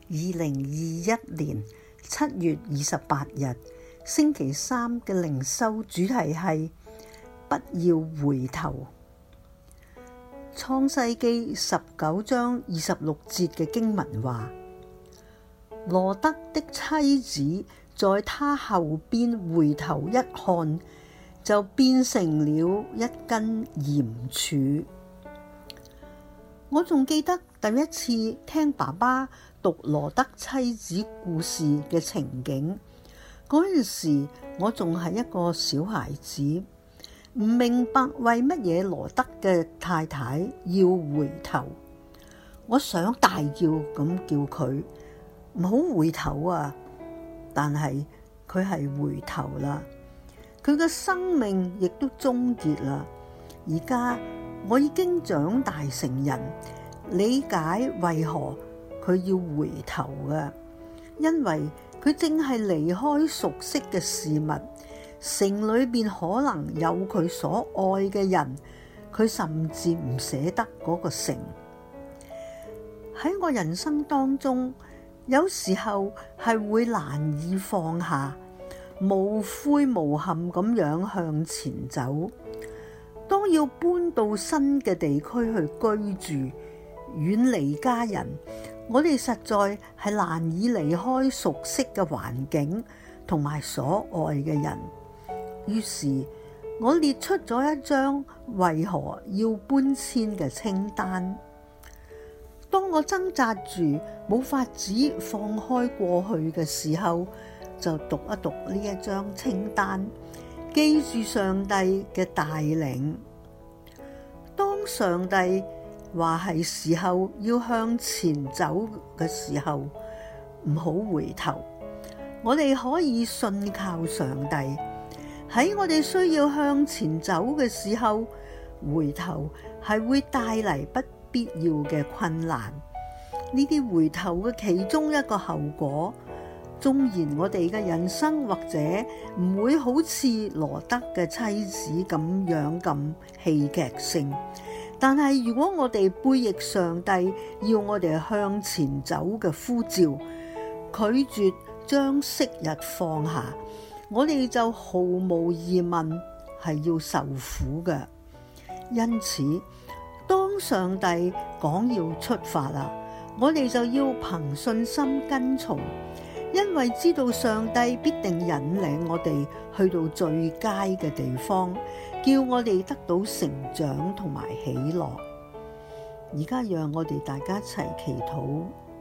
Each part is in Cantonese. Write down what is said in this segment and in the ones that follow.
2021年7月28日星期三嘅靈修主題係不要回頭。創世記19章26節嘅經文話，羅得的妻子在他後邊回頭一看，就變成了一根鹽柱。我仲記得第一次聽爸爸讀羅得妻子故事嘅情景，嗰陣時我仲係一個小孩子，唔明白為乜嘢羅得嘅太太要回頭。我想大叫咁叫佢唔好回頭啊，但係佢係回頭啦，佢嘅生命亦都終結啦。而家我已經長大成人，理解為何佢要回頭嘅，因為佢正係離開熟悉嘅事物，城裏邊可能有佢所愛嘅人，佢甚至唔捨得嗰個城。喺我人生當中，有時候係會難以放下，無悔無憾咁樣向前走。當要搬到新嘅地區去居住，遠離家人，我哋實在係難以離開熟悉嘅環境同埋所愛嘅人。於是我列出咗一張為何要搬遷嘅清單。當我掙扎住冇法子放開過去嘅時候，就讀一讀呢一張清單，記住上帝嘅帶領。當上帝話係時候要向前走嘅時候，唔好回頭。我哋可以信靠上帝，喺我哋需要向前走嘅時候，回頭係會帶嚟不必要嘅困難。呢啲回頭嘅其中一個後果，縱然我哋嘅人生或者唔會好似羅得嘅妻子咁樣咁戲劇性，但係如果我哋背逆上帝要我哋向前走嘅呼召，拒絕將昔日放下，我哋就毫無疑問係要受苦嘅。因此，當上帝講要出發啦，我哋就要憑信心跟從，因為知道上帝必定引領我哋去到最佳嘅地方，叫我哋得到成長同埋喜樂。而家讓我哋大家一齊祈禱。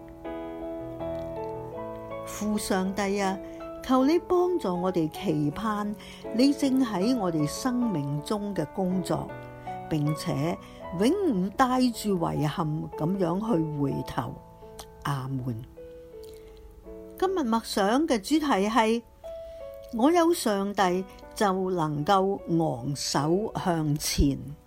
父上帝啊，求你幫助我哋期盼你正喺我哋生命中嘅工作，並且永唔帶住遺憾咁樣去回頭。阿門。今日默想嘅主題係：我有上帝就能夠昂首向前。